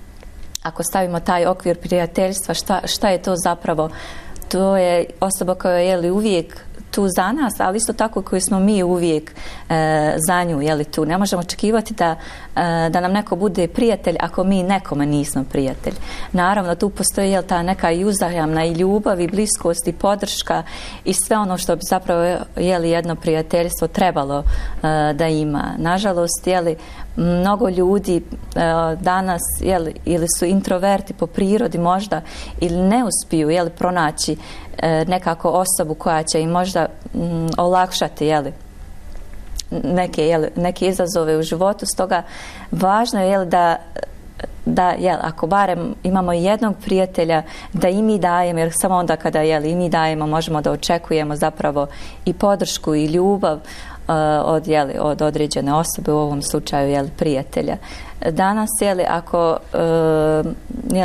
ako stavimo taj okvir prijateljstva, šta, šta je to zapravo? To je osoba koja je jeli, uvijek tu za nas, ali isto tako koji smo mi uvijek e, za nju, jeli, tu. Ne možemo očekivati da, e, da nam neko bude prijatelj ako mi nekome nismo prijatelj. Naravno, tu postoji jel, ta neka i uzajamna i ljubav i bliskost i podrška i sve ono što bi zapravo jeli, jedno prijateljstvo trebalo e, da ima. Nažalost, jeli, mnogo ljudi e, danas jeli, ili su introverti po prirodi možda ili ne uspiju jeli, pronaći e, nekako osobu koja će im možda m, olakšati jeli, neke, jeli, neke izazove u životu. Stoga važno je jeli, da da jel, ako barem imamo jednog prijatelja, da i mi dajemo, jer samo onda kada jel, i mi dajemo možemo da očekujemo zapravo i podršku i ljubav uh, od, jel, od određene osobe, u ovom slučaju jel, prijatelja. Danas, jel, ako uh, jel,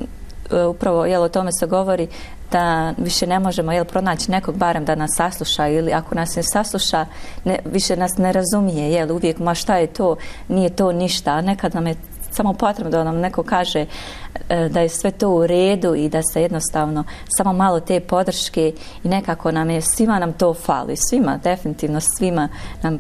upravo jel, o tome se govori da više ne možemo jel, pronaći nekog barem da nas sasluša, ili ako nas ne sasluša ne, više nas ne razumije, jel, uvijek ma šta je to, nije to ništa, a nekad nam je samo potrebno da nam neko kaže e, da je sve to u redu i da se jednostavno samo malo te podrške i nekako nam je, svima nam to fali, svima, definitivno svima nam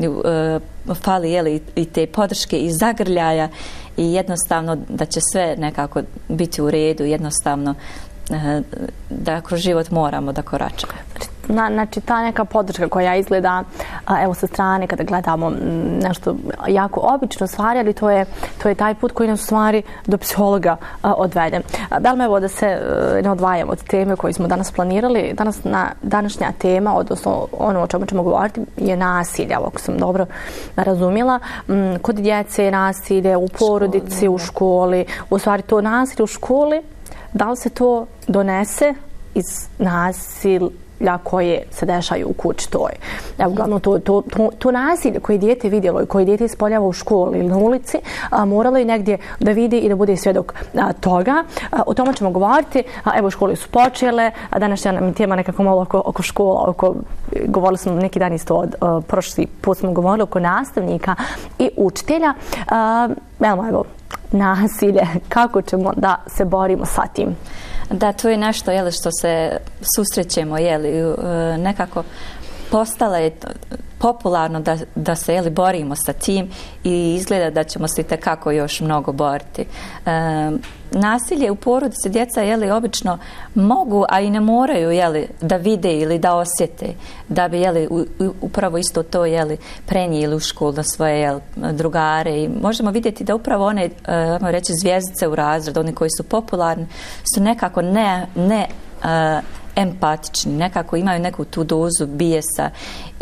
e, fali jeli, i te podrške i zagrljaja i jednostavno da će sve nekako biti u redu, jednostavno e, da kroz život moramo da koračamo. Na, znači ta neka podrška koja izgleda a, evo sa strane kada gledamo nešto jako obično stvari, ali to je, to je taj put koji nas u stvari do psihologa a, odvede. Belma, evo da se a, ne odvajamo od teme koju smo danas planirali. Danas na, današnja tema, odnosno ono o čemu ćemo govoriti, je nasilje, ako sam dobro razumjela. M, kod djece je nasilje, u porodici, školi, u školi. U stvari to nasilje u školi, da li se to donese iz nasilja koje se dešaju u kući toj. Evo, uglavnom, to, to, to, to nasilje koje dijete vidjelo i koje dijete ispoljava u školi ili na ulici, a, moralo je negdje da vidi i da bude svjedok a, toga. A, o tome ćemo govoriti. A, evo, škole su počele, a današnja nam tema nekako malo oko, oko škola, oko, govorili smo neki dan isto od a, prošli put smo govorili oko nastavnika i učitelja. A, evo, evo, nasilje, kako ćemo da se borimo sa tim? Da, to je nešto jeli, što se susrećemo, jeli, nekako postalo je popularno da, da se jeli, borimo sa tim i izgleda da ćemo se itekako još mnogo boriti. E, nasilje u porodici djeca jeli, obično mogu, a i ne moraju jeli, da vide ili da osjete, da bi jeli, u, upravo isto to jeli, prenijeli u školu na svoje jeli, drugare i možemo vidjeti da upravo one e, reći, zvjezdice u razredu, oni koji su popularni, su nekako ne, ne e, empatični, nekako imaju neku tu dozu bijesa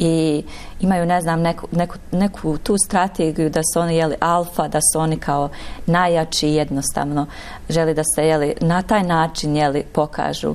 i imaju, ne znam, neku, neku, neku tu strategiju da su oni jeli alfa, da su oni kao najjači, jednostavno želi da se jeli na taj način jeli pokažu.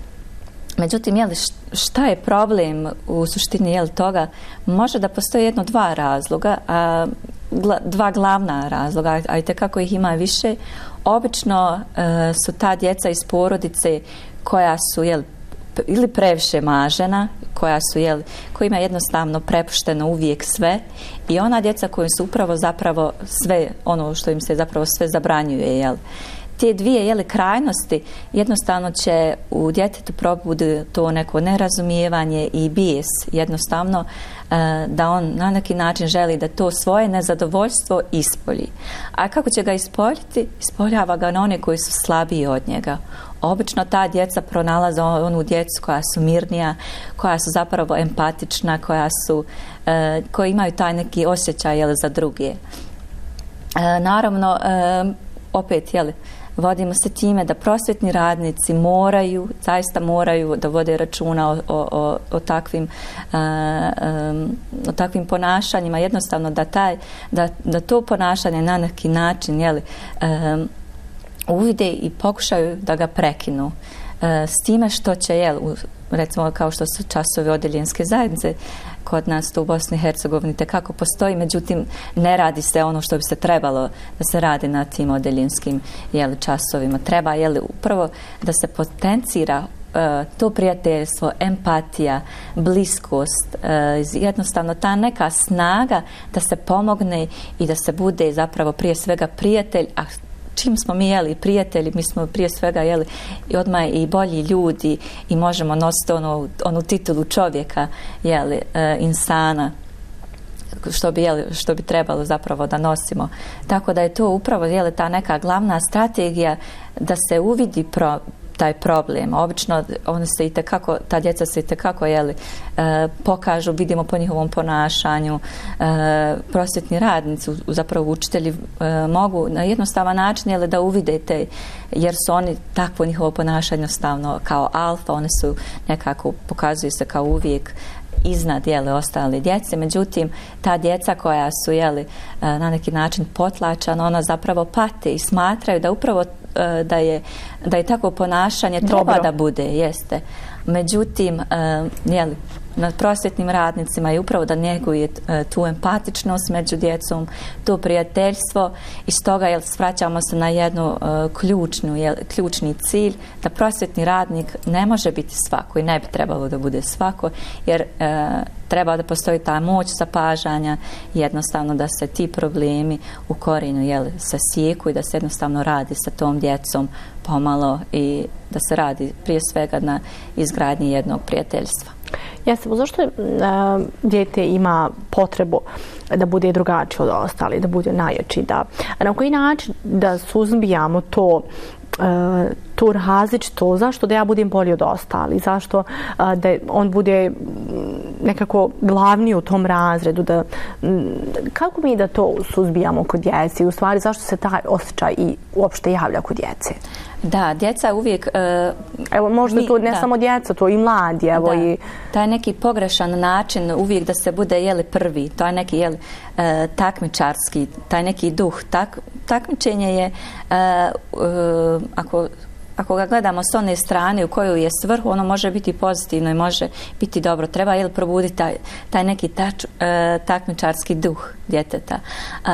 Međutim, jeli, šta je problem u suštini jeli toga? Može da postoji jedno dva razloga, a gla, dva glavna razloga, a i tekako ih ima više. Obično e, su ta djeca iz porodice koja su jeli ili previše mažena, koja su, jel, kojima je jednostavno prepušteno uvijek sve i ona djeca koja su upravo zapravo sve, ono što im se zapravo sve zabranjuje, jel. Te dvije jeli, krajnosti jednostavno će u djetetu probudi to neko nerazumijevanje i bijes, jednostavno e, da on na neki način želi da to svoje nezadovoljstvo ispolji. A kako će ga ispoljiti? Ispoljava ga na one koji su slabiji od njega. Obično ta djeca pronalaze onu djecu koja su mirnija, koja su zapravo empatična, koja su, e, koji imaju taj neki osjećaj jeli, za druge. E, naravno, e, opet, jeli, vodimo se time da prosvjetni radnici moraju, zaista moraju da vode računa o, o, o, takvim, uh, um, o takvim ponašanjima, jednostavno da, taj, da, da to ponašanje na neki način jeli, um, uvide i pokušaju da ga prekinu. Uh, s time što će, jel, recimo kao što su časovi odeljenske zajednice, kod nas to u Bosni i Hercegovini tekako postoji, međutim ne radi se ono što bi se trebalo da se radi na tim odeljenskim jeli, časovima. Treba jeli, upravo da se potencira uh, to prijateljstvo, empatija, bliskost, uh, jednostavno ta neka snaga da se pomogne i da se bude zapravo prije svega prijatelj, a čim smo mi jeli prijatelji, mi smo prije svega jeli i odmah i bolji ljudi i možemo nositi onu, onu titulu čovjeka, jeli, e, insana, što bi, jeli, što bi trebalo zapravo da nosimo. Tako da je to upravo jeli, ta neka glavna strategija da se uvidi pro, taj problem. Obično oni se itekako, ta djeca se itekako jeli, e, pokažu, vidimo po njihovom ponašanju. E, prosvjetni radnici, zapravo učitelji e, mogu na jednostavan način jeli, da uvidete, jer su oni takvo njihovo ponašanje jednostavno kao alfa, oni su nekako, pokazuju se kao uvijek iznad jeli, ostale djece, međutim ta djeca koja su jeli, na neki način potlačana, ona zapravo pate i smatraju da upravo da je, da je tako ponašanje treba Dobro. da bude, jeste. Međutim, jeli, na prosvjetnim radnicima je upravo da njeguje tu empatičnost među djecom, to prijateljstvo i stoga jel, svraćamo se na jednu uh, ključnu, jel, ključni cilj da prosvjetni radnik ne može biti svako i ne bi trebalo da bude svako jer uh, treba da postoji ta moć zapažanja i jednostavno da se ti problemi u korijenu jel, se sjeku i da se jednostavno radi sa tom djecom pomalo i da se radi prije svega na izgradnji jednog prijateljstva. Jeste, zašto uh, dijete ima potrebu da bude drugačiji od ostali, da bude najjači, da na koji način da suzbijamo to uh, tu različito, zašto da ja budem bolji od ostali, zašto uh, da on bude nekako glavni u tom razredu, da m, kako mi da to suzbijamo kod djece i u stvari zašto se taj osjećaj i uopšte javlja kod djece? Da, djeca uvijek... Uh, evo, možda mi, to ne da. samo djeca, to i mladi, evo da. i... Taj neki pogrešan način uvijek da se bude jeli prvi, to je neki jeli uh, takmičarski, taj neki duh. Tak, takmičenje je, uh, uh, ako... Ako ga gledamo s one strane u kojoj je svrhu, ono može biti pozitivno i može biti dobro. Treba jel, probuditi taj, taj neki tač, e, takmičarski duh djeteta. E,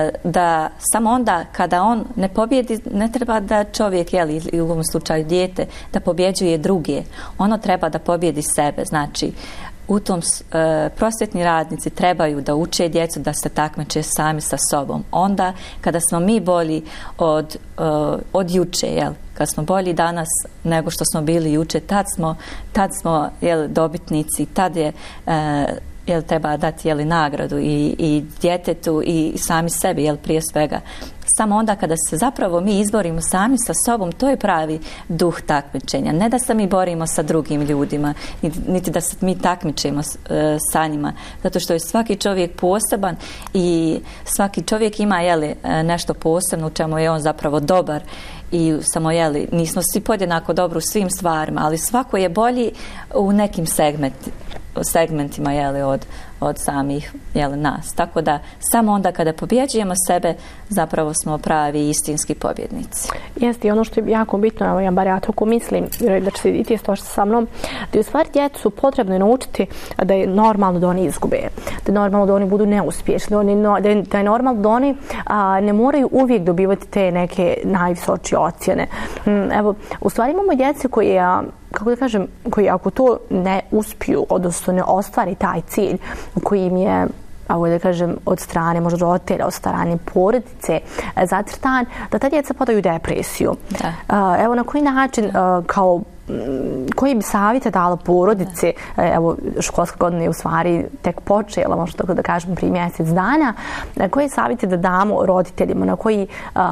da samo onda kada on ne pobjedi, ne treba da čovjek, jel, ili u ovom slučaju dijete, da pobjeđuje druge. Ono treba da pobjedi sebe. Znači, u tom e, prosvjetni radnici trebaju da uče djecu da se takmiče sami sa sobom. Onda kada smo mi bolji od, e, od juče, jel, kad smo bolji danas nego što smo bili juče, tad smo, tad smo jel, dobitnici, tad je e, jel, treba dati jel, nagradu i, i djetetu i sami sebi, jel, prije svega. Samo onda kada se zapravo mi izborimo sami sa sobom, to je pravi duh takmičenja. Ne da se mi borimo sa drugim ljudima, niti da se mi takmičimo e, sa njima. Zato što je svaki čovjek poseban i svaki čovjek ima jeli, nešto posebno u čemu je on zapravo dobar. I samo, jeli, nismo svi podjednako dobro u svim stvarima, ali svako je bolji u nekim segmenti, segmentima jeli, od, od samih jeli, nas. Tako da samo onda kada pobjeđujemo sebe, zapravo smo pravi istinski pobjednici. Jeste, i ono što je jako bitno, evo ja bar ja tako mislim, da će se i ti složiti sa mnom, da je u stvari djecu potrebno je naučiti da je normalno da oni izgube, da je normalno da oni budu neuspješni, da, oni, da je normalno da oni a, ne moraju uvijek dobivati te neke najvisoče ocjene. Evo, u stvari imamo djece koje, kako da kažem, koji ako to ne uspiju, odnosno ne ostvari taj cilj koji im je, ako da kažem, od strane možda roditelja, od strane porodice zacrtan, da ta djeca padaju u depresiju. Da. Evo na koji način, kao koji bi savjete dala porodice, evo školska godina je u stvari tek počela, možda tako da kažem prije mjesec dana, koje savjete da damo roditeljima, na koji,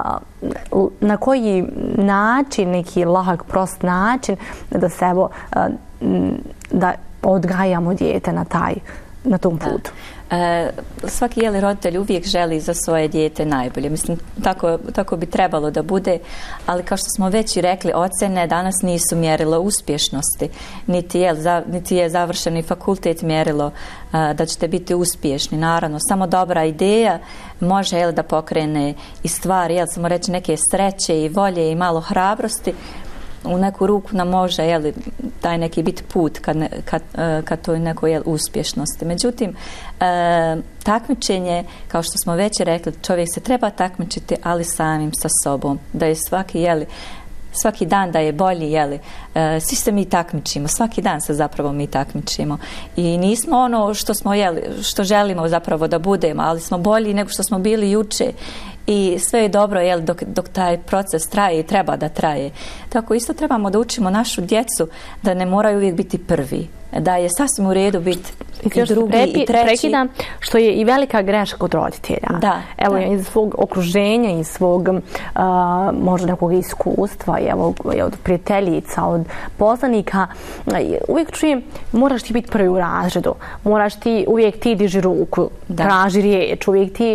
na koji način, neki lahak, prost način da se evo, da odgajamo dijete na taj, na tom putu. E, svaki jeli roditelj uvijek želi za svoje dijete najbolje. Mislim, tako, tako bi trebalo da bude, ali kao što smo već i rekli, ocjene danas nisu mjerilo uspješnosti, niti je, za, niti je završeni fakultet mjerilo a, da ćete biti uspješni. Naravno, samo dobra ideja može jel, da pokrene i stvari, jel, samo reći neke sreće i volje i malo hrabrosti, u neku ruku nam može jeli, taj neki bit put kad, ne, kad, kad toj nekoj jel, uspješnosti. Međutim, e, takmičenje, kao što smo već rekli, čovjek se treba takmičiti, ali samim sa sobom. Da je svaki, jeli, svaki dan da je bolji, jeli, e, svi se mi takmičimo, svaki dan se zapravo mi takmičimo. I nismo ono što smo, jeli, što želimo zapravo da budemo, ali smo bolji nego što smo bili juče. I sve je dobro jel, dok, dok taj proces traje i treba da traje. Tako isto trebamo da učimo našu djecu da ne moraju uvijek biti prvi. Da je sasvim u redu biti i, i drugi prepi, i treći. Prekidam, što je i velika greška kod roditelja. Da, evo, da. iz svog okruženja, iz svog uh, možda nekog iskustva, evo, od prijateljica, od poznanika, uvijek čujem, moraš ti biti prvi u razredu, moraš ti, uvijek ti diži ruku, da. Traži riječ, uvijek ti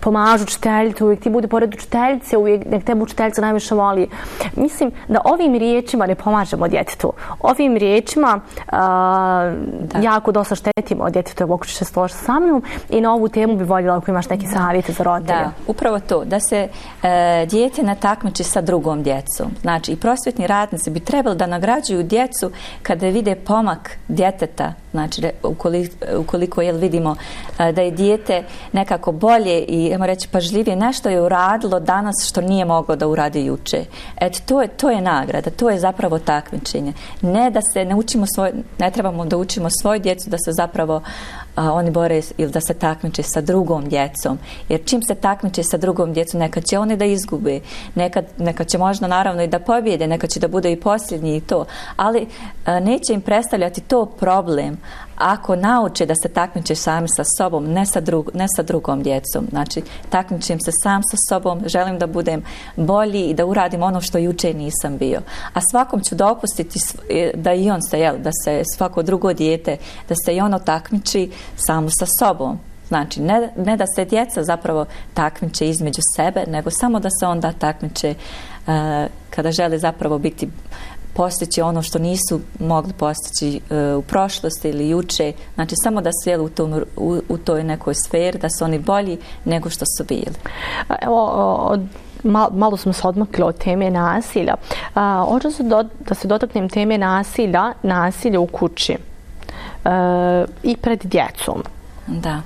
pomažu učiteljicu, uvijek ti budi pored učiteljice, uvijek nek tebe učiteljica najviše voli. Mislim da ovim riječima ne pomažemo djetetu. Ovim riječima uh, jako dosta štetimo djetetu, evo ako ćeš se složiti sa mnom, i na ovu temu bi voljela ako imaš neke savjete za roditelje. Da, upravo to, da se e, dijete ne takmiči sa drugom djecom. Znači i prosvjetni radnici bi trebali da nagrađuju djecu kada vide pomak djeteta, znači ukoliko, ukoliko jel, vidimo e, da je dijete nekako bolje i ajmo reći pažljivije, nešto je uradilo danas što nije moglo da uradi juče. Eto, to je, to je nagrada, to je zapravo takmičenje. Ne da se ne učimo svoj, ne trebamo da učimo svoju djecu da se zapravo a, oni bore ili da se takmiče sa drugom djecom. Jer čim se takmiče sa drugom djecom, nekad će oni da izgube, nekad, nekad će možda naravno i da pobjede, nekad će da bude i posljednji i to, ali a, neće im predstavljati to problem ako nauče da se takmiče sami sa sobom, ne sa, drug, ne sa drugom djecom. Znači, takmičim se sam sa sobom, želim da budem bolji i da uradim ono što juče nisam bio. A svakom ću dopustiti da i on se, jel, da se svako drugo dijete, da se i ono takmiči samo sa sobom. Znači, ne, ne da se djeca zapravo takmiče između sebe, nego samo da se onda takmiče uh, kada žele zapravo biti postići ono što nisu mogli postići uh, u prošlosti ili juče. Znači, samo da su jeli u, tom, u, u toj nekoj sferi, da su oni bolji nego što su bili. Evo, od, malo, malo smo se odmakli od teme nasilja. Hoću se do, da se dotaknem teme nasilja, nasilja u kući uh, i pred djecom. Da.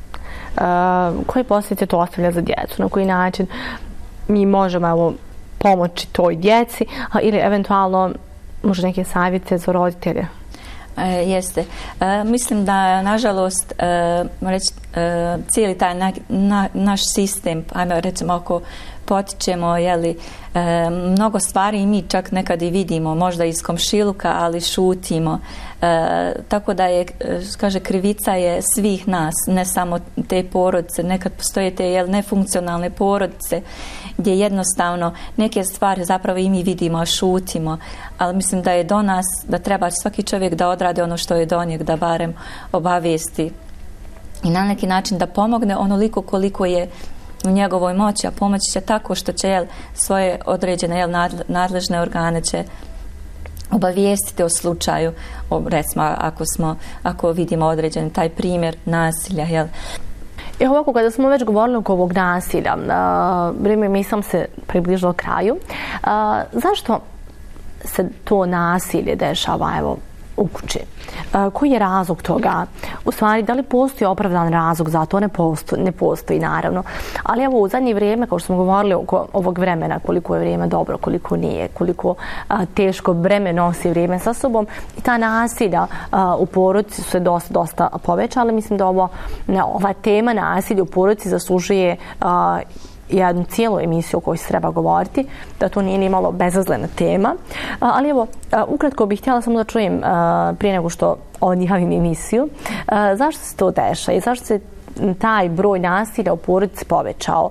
Uh, koje posljedice to ostavlja za djecu? Na koji način mi možemo, evo, pomoći toj djeci, a, ili eventualno možda neke savjete za roditelje? E, jeste. E, mislim da, nažalost, e, reći, e, cijeli taj na, na, naš sistem, ajme recimo ako potičemo, jeli, e, mnogo stvari i mi čak nekad i vidimo, možda iz komšiluka, ali šutimo. E, tako da je, kaže, krivica je svih nas, ne samo te porodice. Nekad postoje te jel, nefunkcionalne porodice gdje jednostavno neke stvari zapravo i mi vidimo, a šutimo. Ali mislim da je do nas, da treba svaki čovjek da odradi ono što je do njeg, da barem obavijesti i na neki način da pomogne onoliko koliko je u njegovoj moći, a pomoći će tako što će jel, svoje određene jel, nadležne organe će obavijestiti o slučaju, o, recimo ako, smo, ako vidimo određen taj primjer nasilja. Jel. I ovako, kada smo već govorili oko ovog nasilja, uh, vrijeme mi sam se približilo kraju, uh, zašto se to nasilje dešava, evo, u kući? Uh, koji je razlog toga? U stvari, da li postoji opravdan razlog za to? Ne postoji, ne postoji naravno. Ali evo, u zadnje vrijeme, kao što smo govorili oko ovog vremena, koliko je vrijeme dobro, koliko nije, koliko uh, teško breme nosi vrijeme sa sobom, i ta nasilja uh, u porodici su se dosta, dosta povećala. Mislim da ovo, ne, ova tema nasilja u porodici zaslužuje uh, jednu cijelu emisiju o kojoj se treba govoriti, da to nije ni malo bezazlena tema. Ali evo, ukratko bih htjela samo da čujem prije nego što odjavim emisiju, zašto se to dešava i zašto se taj broj nasilja u porodici povećao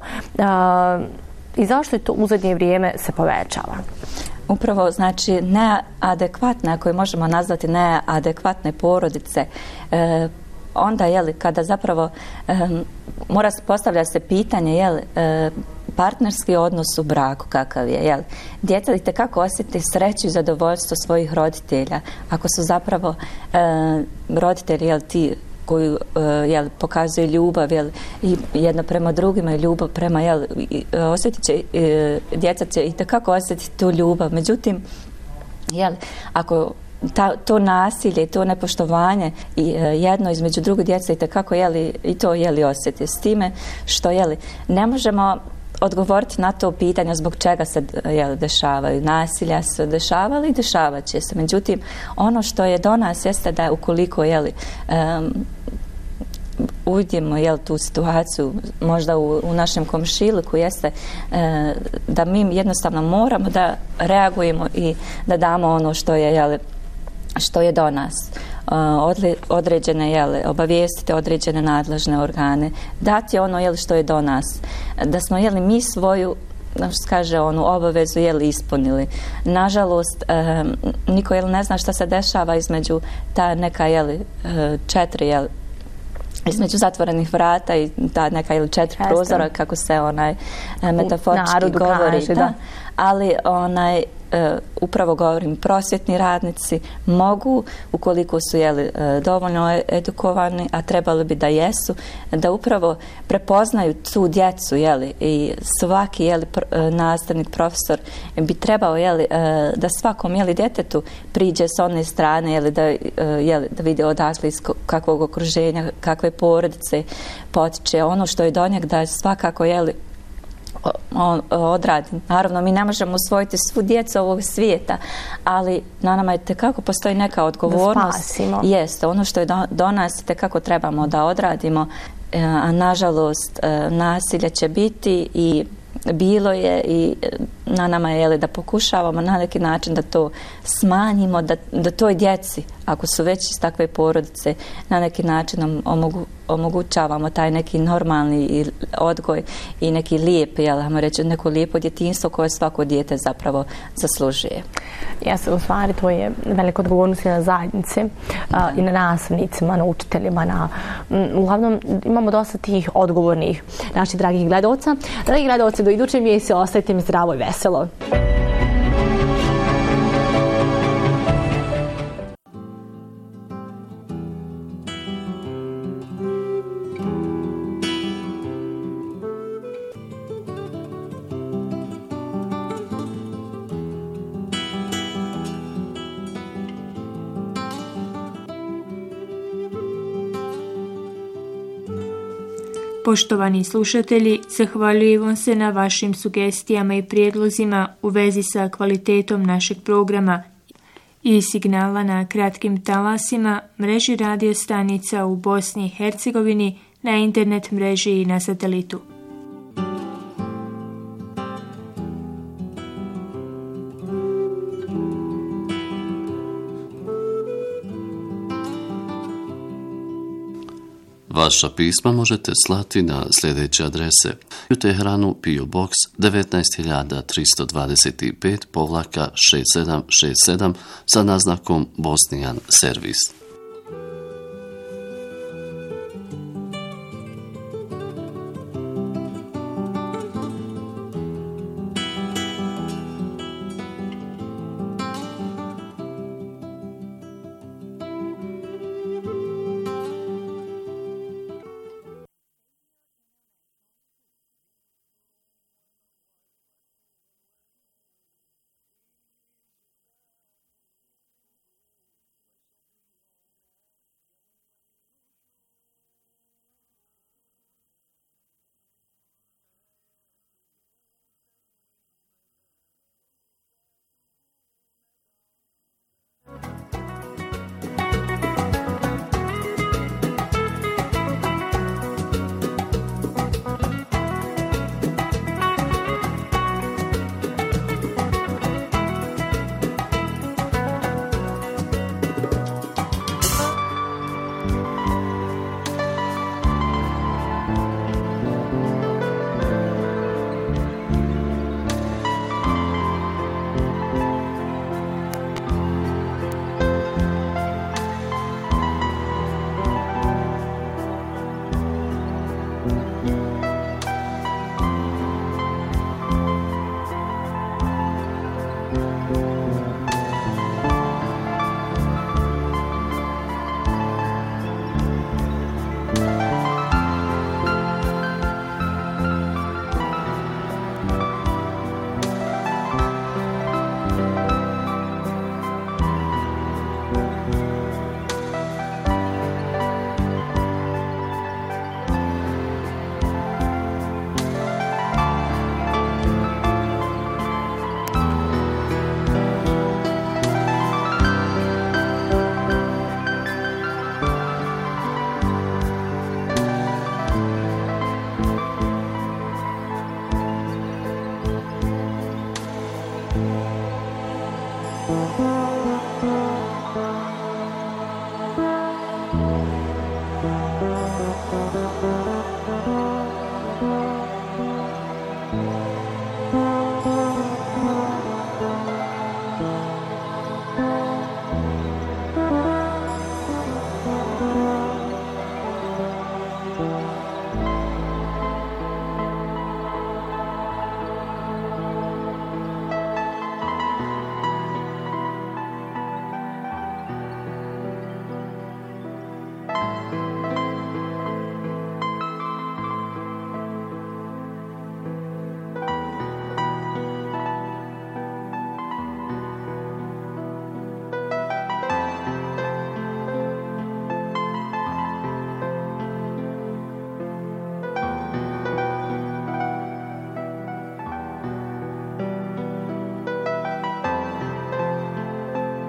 i zašto je to u zadnje vrijeme se povećava? Upravo, znači, neadekvatne, ako je možemo nazvati neadekvatne porodice, e, onda, jeli, kada zapravo um, mora postavljati se pitanje, jel, uh, partnerski odnos u braku kakav je, jel. Djeca itekako osjeti sreću i zadovoljstvo svojih roditelja, ako su zapravo uh, roditelji, jel, ti koji uh, jel, pokazuju ljubav, jel, i jedno prema drugima i ljubav prema, jel, i, osjetit će, uh, djeca će itekako osjetiti tu ljubav. Međutim, jel, ako Ta, to nasilje i to nepoštovanje i e, jedno između druge djece i tekako jeli, i to jeli osjeti s time što jeli, ne možemo odgovoriti na to pitanje zbog čega se jeli, dešavaju. Nasilja se dešavali i dešavat će se. Međutim, ono što je do nas jeste da ukoliko jeli, um, uvidimo jel, tu situaciju možda u, u našem komšiluku jeste e, da mi jednostavno moramo da reagujemo i da damo ono što je jeli, što je do nas. Odle, određene, jel, obavijestite određene nadležne organe, dati ono, jel, što je do nas. Da smo, jel, mi svoju, što kaže, onu obavezu, jel, ispunili. Nažalost, eh, niko, jel, ne zna šta se dešava između ta neka, jel, četiri, jel, između zatvorenih vrata i ta neka ili četiri Jeste. prozora, kako se onaj metaforički govori. Kaže, da. Da. Ali onaj Uh, upravo govorim, prosvjetni radnici mogu, ukoliko su jeli, uh, dovoljno edukovani, a trebali bi da jesu, da upravo prepoznaju tu djecu, jeli, i svaki jeli, pr, uh, nastavnik, profesor bi trebao jeli, uh, da svakom jeli, djetetu priđe s one strane, jeli, da, uh, jeli, da vide odakle iz kakvog okruženja, kakve porodice potiče, ono što je do njeg, da svakako jeli, on odradi. Naravno, mi ne možemo usvojiti svu djecu ovog svijeta, ali na nama je tekako postoji neka odgovornost. Jeste, ono što je do, do nas tekako trebamo da odradimo, a nažalost nasilje će biti i bilo je i na nama je jeli, da pokušavamo na neki način da to smanjimo, da, da toj djeci, ako su već iz takve porodice, na neki način omogu, omogućavamo taj neki normalni odgoj i neki lijep, jel, hajmo reći, neko lijepo djetinjstvo koje svako dijete zapravo zaslužuje. Jeste, u stvari to je velika odgovornost i na zajednice, a, i na nastavnicima, na učiteljima, na, m, uglavnom imamo dosta tih odgovornih naših dragih gledalca. Dragi gledalci, do iduće mjeseci ostajte mi zdravo i veselo. Poštovani slušatelji, zahvaljujem vam se na vašim sugestijama i prijedlozima u vezi sa kvalitetom našeg programa i signala na kratkim talasima, mreži radio stanica u Bosni i Hercegovini, na internet mreži i na satelitu. Vaša pisma možete slati na sljedeće adrese: u Teheranu P O Box devetnaest hiljada tristo dvadeset pet šezdeset sedam šezdeset sedam sa naznakom Bosnian Servis.